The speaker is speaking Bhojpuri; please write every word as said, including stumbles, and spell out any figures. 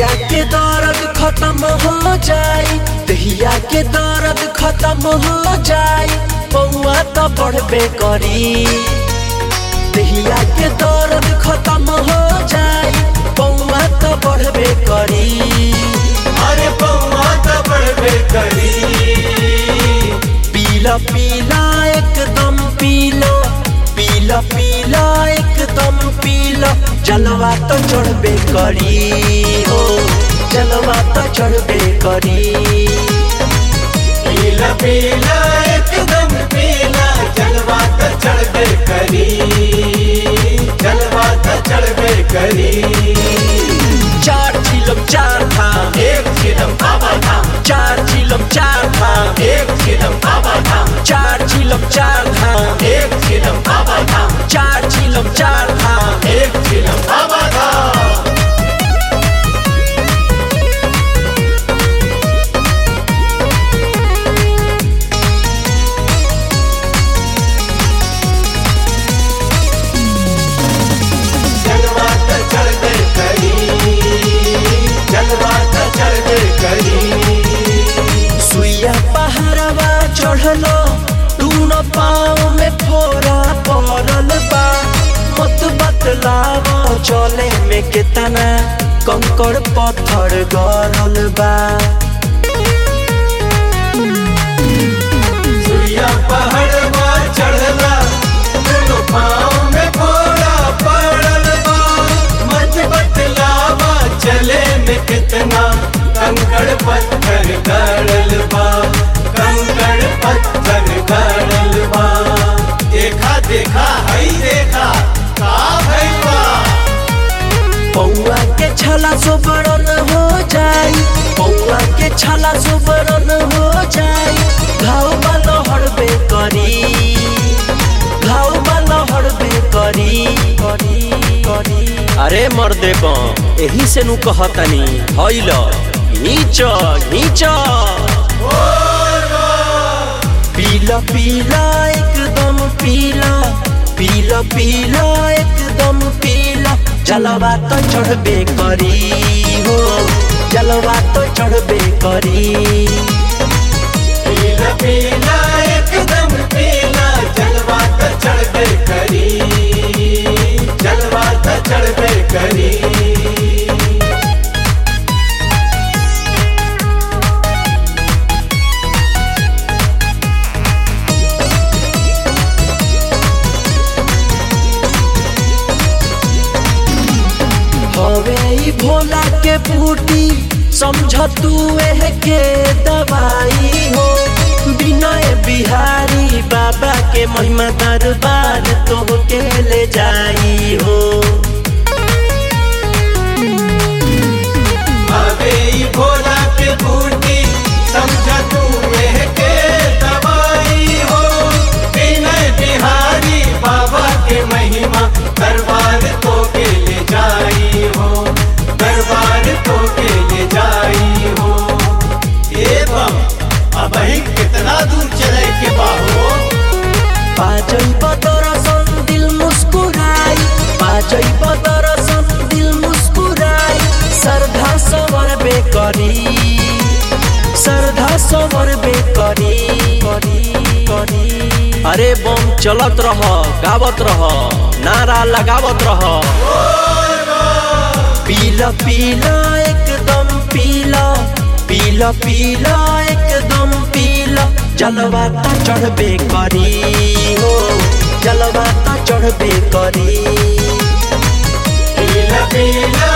दहिया के दर्द खत्म हो जाई, दहिया के दर्द खत्म हो जाई, पौआ तो बढ़बे करी। दहिया के दर्द खत्म हो जाई, पौआ तो बढ़बे करी। अरे पौआ तो बढ़बे करी। पीला पीला एकदम पीला, पीला पीला एकदम पीला, जलवा तो चढ़बे करी हो, जलवा तो चढ़बे करी। पीला पीला एकदम पीला, जलवा तो चढ़बे करी, जलवा तो चढ़बे करी। चार चिलम चार धाम, एक चिलम बाबा धाम, चार चिलम चार धाम, एक चिलम बाबा धाम, चार चिलम चार धाम, एक चिलम बाबा धाम, चार चिलम चार धाम, एक चिलम बाबा धाम। जलवा तो चढ़बे करी, जलवा तो चढ़बे करी। सुइया पहाड़वा चढ़लो, दूनो पाँव में फोरा पड़ल बा। मत बतलाव चले में कितना कंकड़ पत्थर गड़ल बा। सुइया पहाड़वा चढ़ला, दोनों पाँव में फोड़ा पड़ल बा। मत बतलावा चले में कितना कंकड़ पत्थर गड़ल बा, कंकड़ पत्थर गड़ल बा। देखा देखा हई देखा का भइल बा। पौआ के छला सुबरन हो जाई, पौआ के छला सुबरन हो जाई, घाव वाला हड़बे करी, घाव वाला हड़बे करी करी करी। अरे मर्दे बम एही से नु कहतनी हइल घींच घींच। पीला पीला एकदम पीला, पीला पीला एकदम पीला, जलवा तो चढ़बे करी हो, जलवा तो चढ़बे करी। पीला पीला एकदम पीला, जलवा तो चढ़बे करी, जलवा तो चढ़बे करी। हवे ई भोला के बूटी, समझ तू एह के दवाई हो। विनय बिहारी बाबा के महिमा दरबार तो के ले जाई हो। हवे ई भोला के बूटी, समझ तू एह के दवाई हो। विनय बिहारी बाबा के महिमा दरबार तो के ले जाई हो, दरबार तो के ले जाई हो। ए बम अब ही कितना दूर चले के बाहो। पाजई बदरसन दिल मुस्कुराई, पाजई बदरसन दिल मुस्कुराई, श्रद्धा सवर बेकरी, श्रद्धा सवर बेकरी करी करी। अरे बम चलत रह, गावत रह, नारा लगावत रह। पीला पीला एकदम पीला, पीला पीला एकदम पीला, जलवा तो चढ़बे करी हो, जलवा तो चढ़बे करी। पीला पीला